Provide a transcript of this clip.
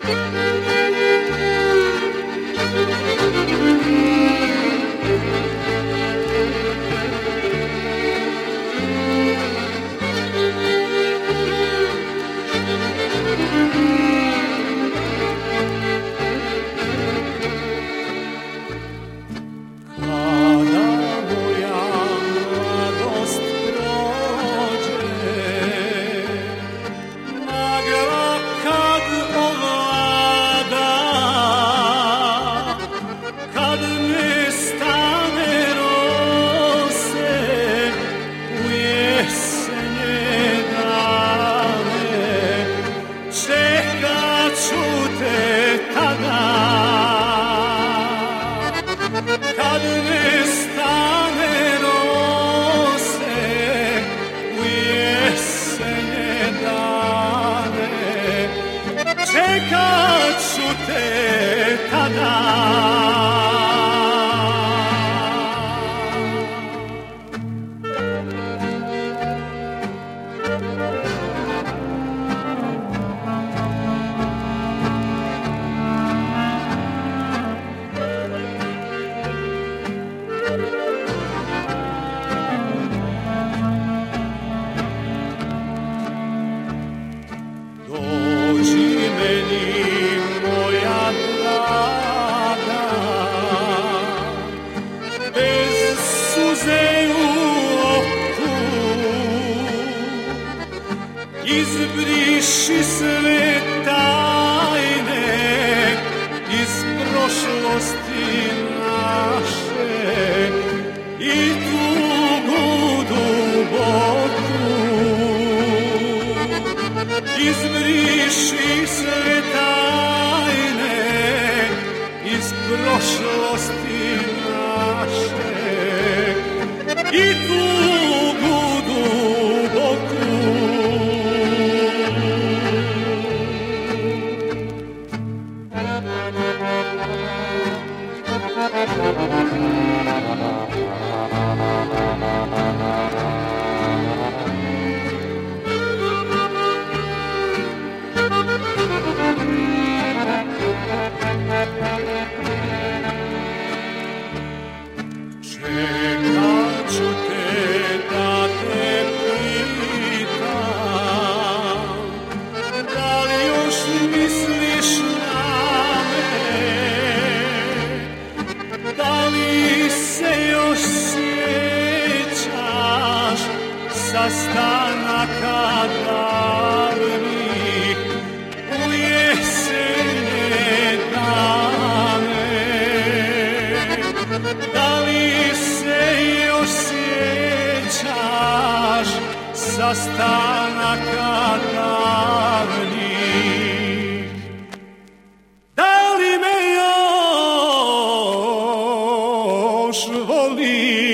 Izbriši sve tajne iz prošlosti naše i tugu duboku. Izbriši sve tajne iz prošlosti naše i tugu duboku. Čekat ću te da te pitam, da li još misliš na me, da li se još sjećaš sastanaka davnih u jesenje dane. Da li se još sjećaš sastanaka davnih? Da li me još voliš?